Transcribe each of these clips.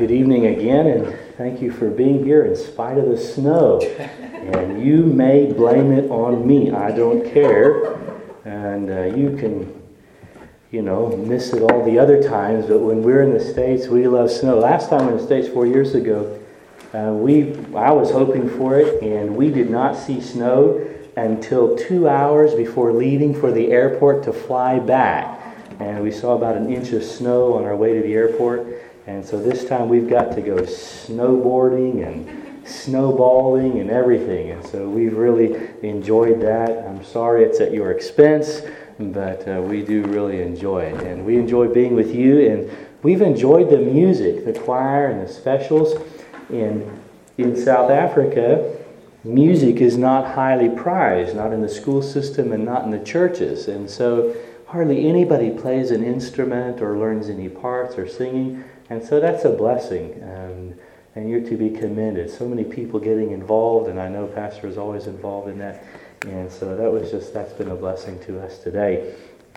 Good evening again, and thank you for being here in spite of the snow. And you may blame it on me. I don't care. And you can, miss it all the other times. But when we're in the States, we love snow. Last time we were in the States 4 years ago, I was hoping for it, and we did not see snow until 2 hours before leaving for the airport to fly back. And we saw about an inch of snow on our way to the airport. And so this time we've got to go snowboarding and snowballing and everything. And so we've really enjoyed that. I'm sorry it's at your expense, but we do really enjoy it. And we enjoy being with you. And we've enjoyed the music, the choir and the specials. In South Africa, music is not highly prized, not in the school system and not in the churches. And so hardly anybody plays an instrument or learns any parts or singing. And so that's a blessing, and you're to be commended. So many people getting involved, and I know Pastor is always involved in that. And so that's been a blessing to us today.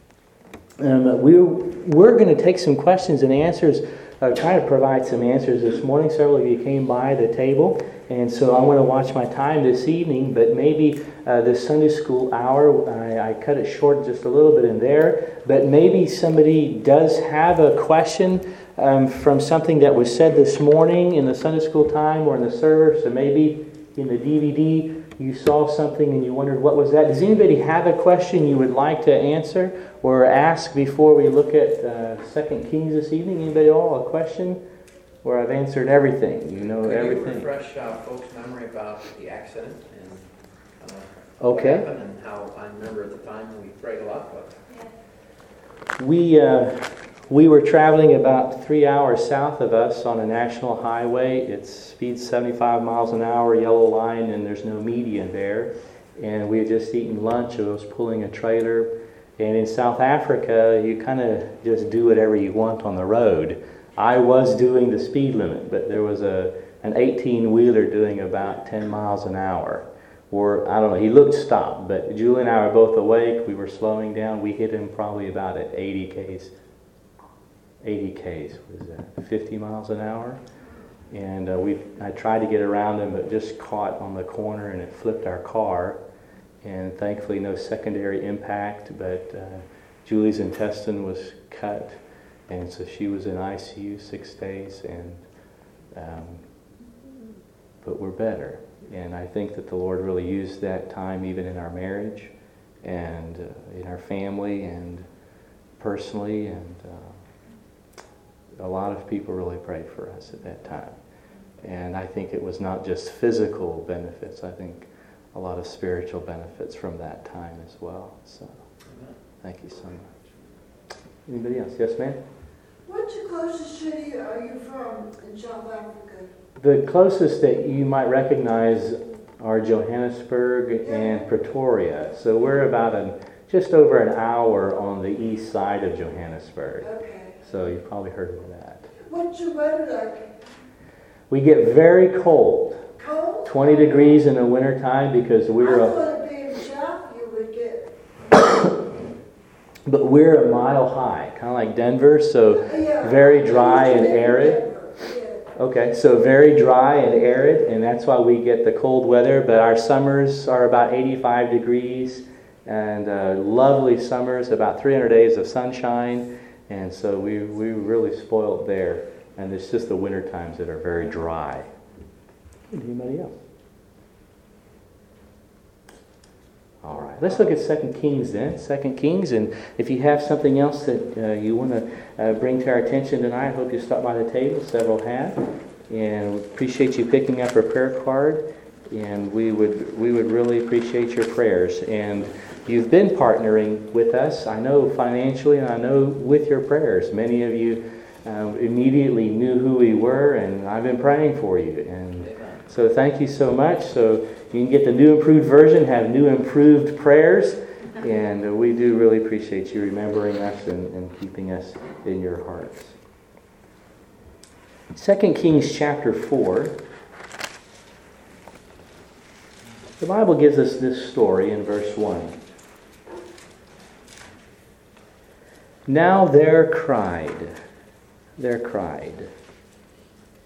We're going to take some questions and answers, try to provide some answers this morning. Several of you came by the table, and so I want to watch my time this evening, but maybe this Sunday school hour, I cut it short just a little bit in there, but maybe somebody does have a question from something that was said this morning in the Sunday school time or in the service, or maybe in the DVD you saw something and you wondered what was that. Does anybody have a question you would like to answer or ask before we look at 2 Kings this evening? Anybody at all? A question? Where I've answered everything. Everything. Could you refresh folks' memory about the accident and okay. what happened and how I remember at the time we prayed a lot, but We were traveling about 3 hours south of us on a national highway. It speeds 75 miles an hour, yellow line, and there's no median there. And we had just eaten lunch. I was pulling a trailer. And in South Africa, you kind of just do whatever you want on the road. I was doing the speed limit, but there was an 18-wheeler doing about 10 miles an hour. Or, I don't know, he looked stopped, but Julie and I were both awake. We were slowing down. We hit him probably about at 80 Ks. 80 Ks, was that 50 miles an hour? And I tried to get around him, but just caught on the corner and it flipped our car. And thankfully no secondary impact, but Julie's intestine was cut. And so she was in ICU 6 days, but we're better. And I think that the Lord really used that time even in our marriage and in our family and personally, and a lot of people really prayed for us at that time. And I think it was not just physical benefits. I think a lot of spiritual benefits from that time as well. So, thank you so much. Anybody else? Yes, ma'am? What's the closest city are you from in South Africa? The closest that you might recognize are Johannesburg and Pretoria. So we're about just over an hour on the east side of Johannesburg. Okay. So you've probably heard of that. What's the weather like? We get very cold. Cold? 20 degrees in the wintertime because I thought being south you would get. But we're a mile high, kind of like Denver, so very dry and arid. Okay, so very dry and arid, and that's why we get the cold weather. But our summers are about 85 degrees, and lovely summers, about 300 days of sunshine. And so we really spoiled there. And it's just the winter times that are very dry. Anybody else? All right, let's look at 2 Kings then. 2 Kings, and if you have something else that you want to bring to our attention tonight, I hope you stop by the table. Several have. And we appreciate you picking up a prayer card. And we would really appreciate your prayers. And you've been partnering with us, I know financially, and I know with your prayers. Many of you immediately knew who we were, and I've been praying for you. And so thank you so much. So you can get the new improved version, have new improved prayers, and we do really appreciate you remembering us and keeping us in your hearts. 2 Kings chapter 4. The Bible gives us this story in verse 1. Now there cried.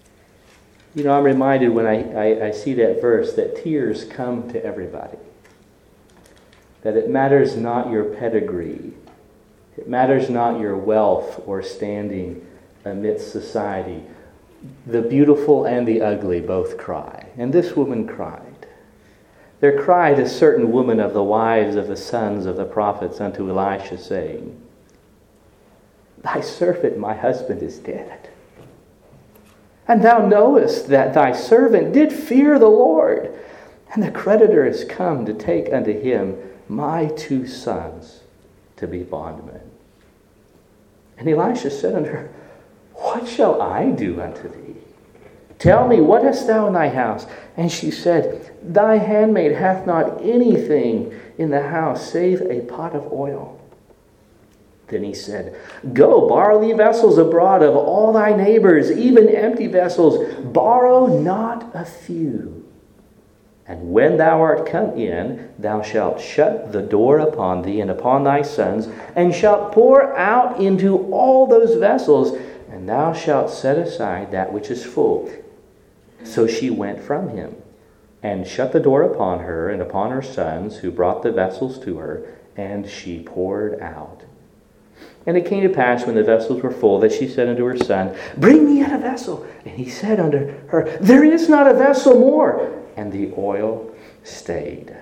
You know, I'm reminded when I see that verse that tears come to everybody. That it matters not your pedigree. It matters not your wealth or standing amidst society. The beautiful and the ugly both cry. And this woman cried. There cried a certain woman of the wives of the sons of the prophets unto Elisha, saying, Thy servant, my husband, is dead. And thou knowest that thy servant did fear the Lord, and the creditor is come to take unto him my 2 sons to be bondmen. And Elisha said unto her, What shall I do unto thee? Tell me, what hast thou in thy house? And she said, Thy handmaid hath not anything in the house save a pot of oil. Then he said, Go, borrow thee vessels abroad of all thy neighbors, even empty vessels. Borrow not a few. And when thou art come in, thou shalt shut the door upon thee and upon thy sons, and shalt pour out into all those vessels, and thou shalt set aside that which is full. So she went from him, and shut the door upon her and upon her sons, who brought the vessels to her, and she poured out. And it came to pass, when the vessels were full, that she said unto her son, Bring me yet a vessel. And he said unto her, There is not a vessel more. And the oil stayed.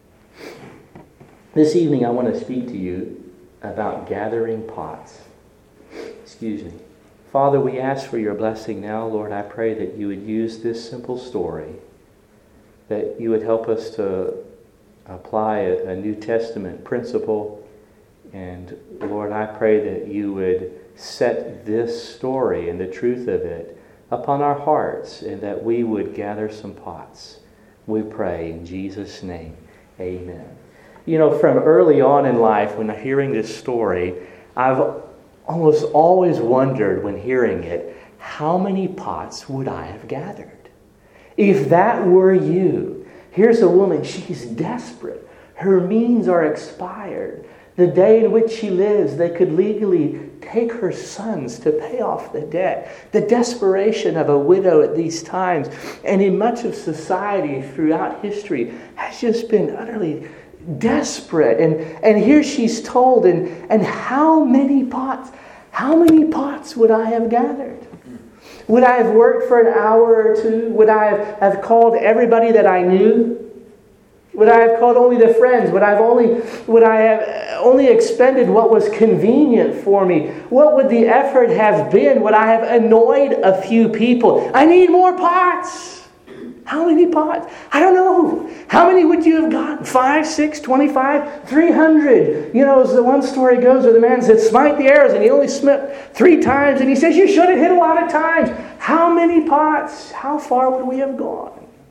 This evening I want to speak to you about gathering pots. Excuse me. Father, we ask for your blessing now. Lord, I pray that you would use this simple story, that you would help us to apply a New Testament principle. And Lord, I pray that you would set this story and the truth of it upon our hearts, and that we would gather some pots. We pray in Jesus' name. Amen. You know, from early on in life, when hearing this story, I've almost always wondered when hearing it, how many pots would I have gathered? If that were you, here's a woman, she's desperate. Her means are expired. The day in which she lives, they could legally take her sons to pay off the debt. The desperation of a widow at these times, and in much of society throughout history, has just been utterly desperate. And here she's told, and how many pots would I have gathered? Would I have worked for an hour or two? Would I have called everybody that I knew? Would I have called only the friends? Would I have only expended what was convenient for me? What would the effort have been? Would I have annoyed a few people? I need more pots. How many pots? I don't know. How many would you have gotten? 5, 6, 25, 300? You know, as the one story goes where the man said, Smite the arrows, and he only smote 3 times, and he says, You should have hit a lot of times. How many pots? How far would we have gone?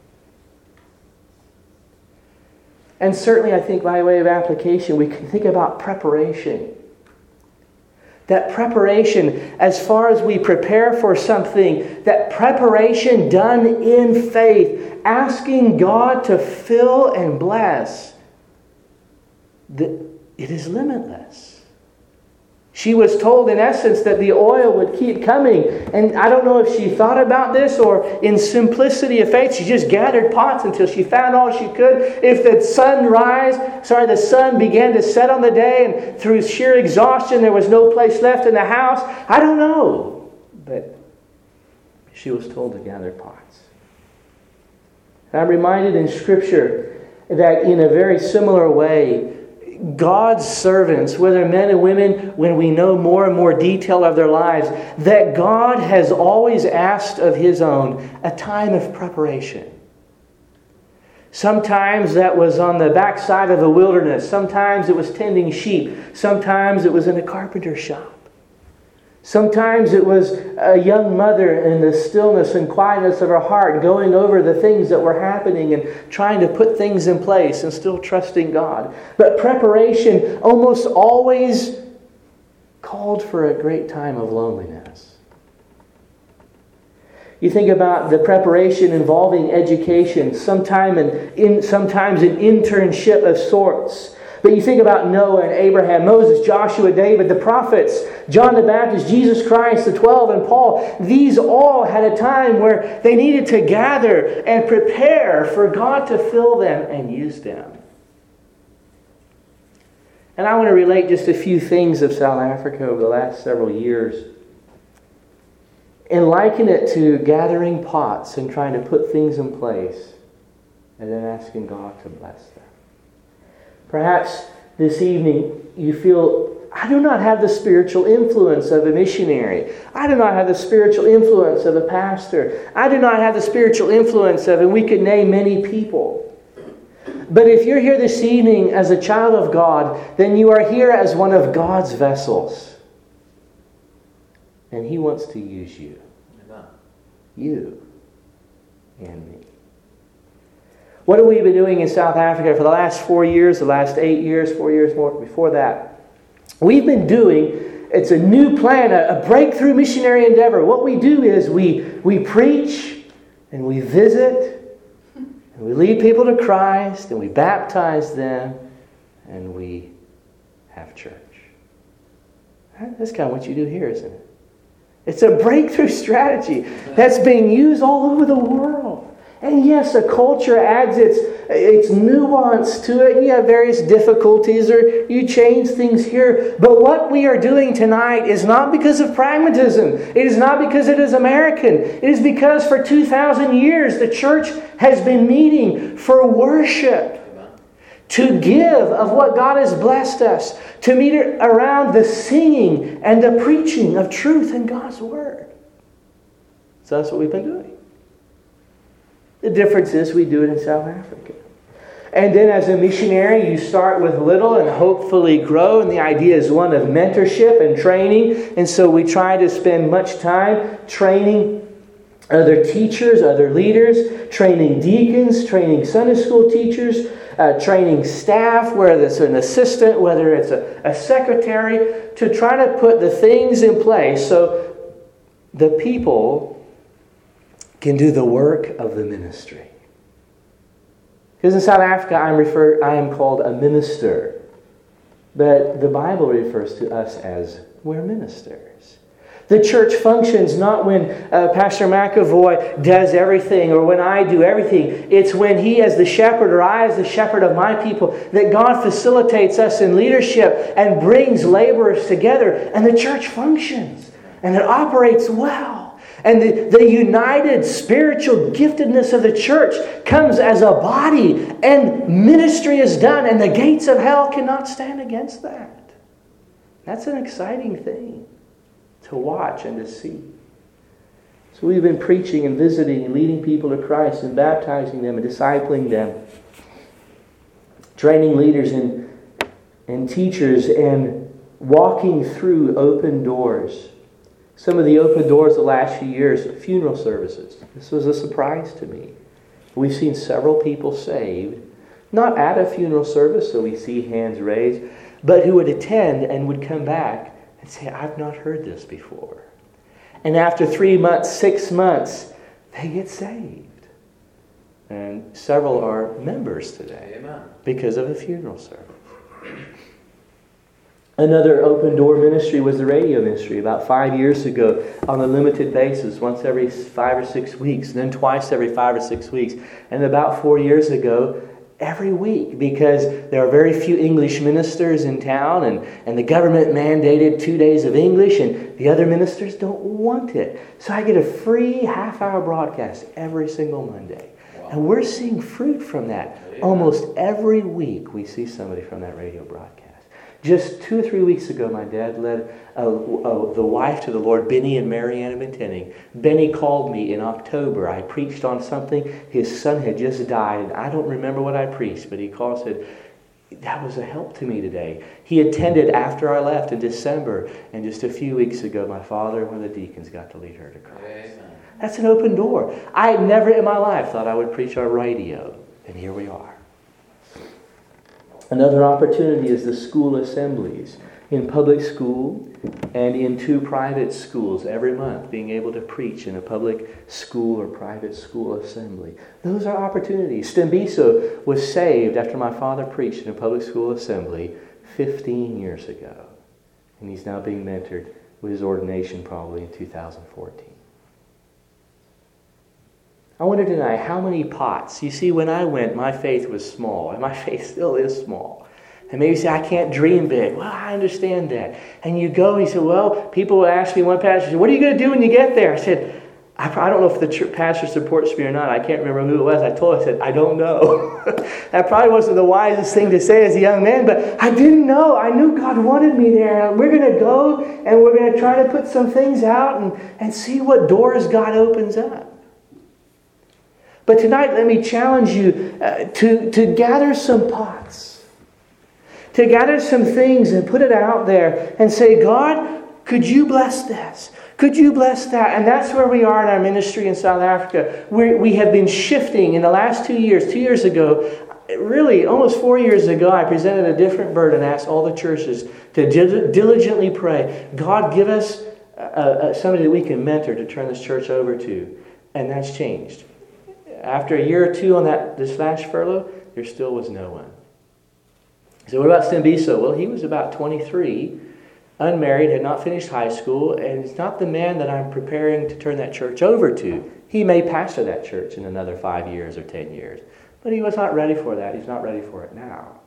And certainly, I think by way of application, we can think about preparation. That preparation, as far as we prepare for something, that preparation done in faith, asking God to fill and bless, it is limitless. She was told, in essence, that the oil would keep coming. And I don't know if she thought about this, or in simplicity of faith, she just gathered pots until she found all she could. If the sun began to set on the day, and through sheer exhaustion there was no place left in the house, I don't know. But she was told to gather pots. And I'm reminded in Scripture that in a very similar way, God's servants, whether men and women, when we know more and more detail of their lives, that God has always asked of His own a time of preparation. Sometimes that was on the backside of the wilderness. Sometimes it was tending sheep. Sometimes it was in a carpenter shop. Sometimes it was a young mother in the stillness and quietness of her heart going over the things that were happening and trying to put things in place and still trusting God. But preparation almost always called for a great time of loneliness. You think about the preparation involving education, sometimes an internship of sorts. But you think about Noah and Abraham, Moses, Joshua, David, the prophets, John the Baptist, Jesus Christ, the 12, and Paul. These all had a time where they needed to gather and prepare for God to fill them and use them. And I want to relate just a few things of South Africa over the last several years and liken it to gathering pots and trying to put things in place and then asking God to bless them. Perhaps this evening you feel, I do not have the spiritual influence of a missionary. I do not have the spiritual influence of a pastor. I do not have the spiritual influence of, and we could name many people. But if you're here this evening as a child of God, then you are here as one of God's vessels. And He wants to use you. Amen. You and me. What have we been doing in South Africa for the last 4 years, the last 8 years, 4 years more before that? We've been doing, it's a new plan, a breakthrough missionary endeavor. What we do is we preach and we visit and we lead people to Christ and we baptize them and we have church. That's kind of what you do here, isn't it? It's a breakthrough strategy that's being used all over the world. And yes, a culture adds its nuance to it. You have various difficulties or you change things here. But what we are doing tonight is not because of pragmatism. It is not because it is American. It is because for 2,000 years the church has been meeting for worship. To give of what God has blessed us. To meet around the singing and the preaching of truth in God's Word. So that's what we've been doing. The difference is we do it in South Africa. And then as a missionary, you start with little and hopefully grow. And the idea is one of mentorship and training. And so we try to spend much time training other teachers, other leaders, training deacons, training Sunday school teachers, training staff, whether it's an assistant, whether it's a secretary, to try to put the things in place so the people can do the work of the ministry. Because in South Africa, I am called a minister. But the Bible refers to us as we're ministers. The church functions not when Pastor McAvoy does everything or when I do everything. It's when he as the shepherd or I as the shepherd of my people that God facilitates us in leadership and brings laborers together. And the church functions. And it operates well. And the united spiritual giftedness of the church comes as a body. And ministry is done. And the gates of hell cannot stand against that. That's an exciting thing to watch and to see. So we've been preaching and visiting and leading people to Christ and baptizing them and discipling them. Training leaders and teachers and walking through open doors. Some of the open doors the last few years, funeral services. This was a surprise to me. We've seen several people saved, not at a funeral service, so we see hands raised, but who would attend and would come back and say, I've not heard this before. And after 3 months, 6 months, they get saved. And several are members today. Amen. Because of a funeral service. Another open door ministry was the radio ministry about 5 years ago on a limited basis, once every 5 or 6 weeks, and then twice every 5 or 6 weeks. And about 4 years ago, every week, because there are very few English ministers in town, and the government mandated 2 days of English, and the other ministers don't want it. So I get a free half-hour broadcast every single Monday. Wow. And we're seeing fruit from that. Amen. Almost every week we see somebody from that radio broadcast. Just 2 or 3 weeks ago, my dad led the wife to the Lord, Benny and Marianne Bentenning. Benny called me in October. I preached on something. His son had just died. And I don't remember what I preached, but he called and said, that was a help to me today. He attended after I left in December. And just a few weeks ago, my father and one of the deacons got to lead her to Christ. Amen. That's an open door. I had never in my life thought I would preach on radio. And here we are. Another opportunity is the school assemblies. in public school and in 2 private schools every month, being able to preach in a public school or private school assembly. Those are opportunities. Stembiso was saved after my father preached in a public school assembly 15 years ago. And he's now being mentored with his ordination probably in 2014. I wonder tonight, how many pots? You see, when I went, my faith was small, and my faith still is small. And maybe you say, I can't dream big. Well, I understand that. And you go, and you say, well, people would ask me, one pastor said, what are you going to do when you get there? I said, I don't know if the pastor supports me or not. I can't remember who it was. I said, I don't know. That probably wasn't the wisest thing to say as a young man, but I didn't know. I knew God wanted me there. We're going to go, and we're going to try to put some things out and see what doors God opens up. But tonight, let me challenge you to gather some pots. To gather some things and put it out there and say, God, could you bless this? Could you bless that? And that's where we are in our ministry in South Africa. We have been shifting in the last 2 years. 2 years ago, really almost 4 years ago, I presented a different burden and asked all the churches to diligently pray. God, give us somebody that we can mentor to turn this church over to. And that's changed. After a year or two on this last furlough, there still was no one. So what about Stembiso? Well, he was about 23, unmarried, had not finished high school, and it's not the man that I'm preparing to turn that church over to. He may pastor that church in another 5 years or 10 years, but he was not ready for that. He's not ready for it now.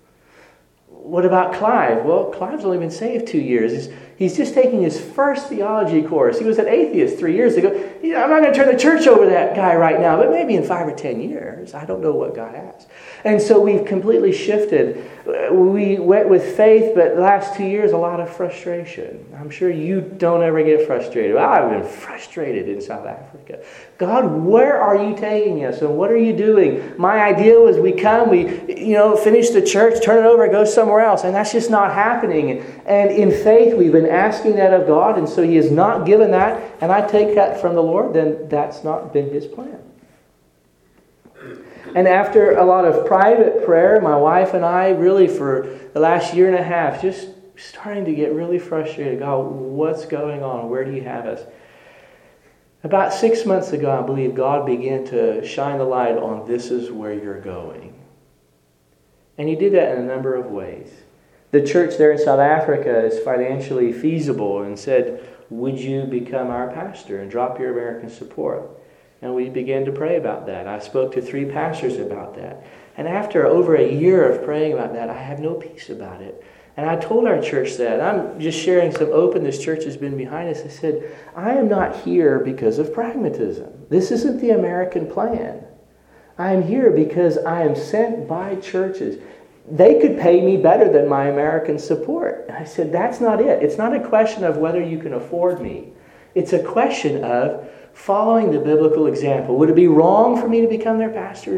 What about Clive? Well, Clive's only been saved 2 years. He's just taking his first theology course. He was an atheist 3 years ago. I'm not going to turn the church over to that guy right now, but maybe in 5 or 10 years. I don't know what God has. And so we've completely shifted. We went with faith, but the last 2 years, a lot of frustration. I'm sure you don't ever get frustrated. Well, I've been frustrated in South Africa. God, where are you taking us? And what are you doing? My idea was we finish the church, turn it over, go somewhere else. And that's just not happening. And in faith, we've been asking that of God, and so He has not given that, and I take that from the Lord, then that's not been His plan. And after a lot of private prayer, my wife and I really for the last year and a half just starting to get really frustrated. God, what's going on? Where do you have us? About 6 months ago, I believe God began to shine the light on this is where you're going. And He did that in a number of ways. The church there in South Africa is financially feasible and said, would you become our pastor and drop your American support? And we began to pray about that. I spoke to 3 pastors about that. And after over a year of praying about that, I have no peace about it. And I told our church that. I'm just sharing some openness. Church has been behind us. I said, I am not here because of pragmatism. This isn't the American plan. I am here because I am sent by churches. They could pay me better than my American support. And I said, that's not it. It's not a question of whether you can afford me. It's a question of following the biblical example. Would it be wrong for me to become their pastor?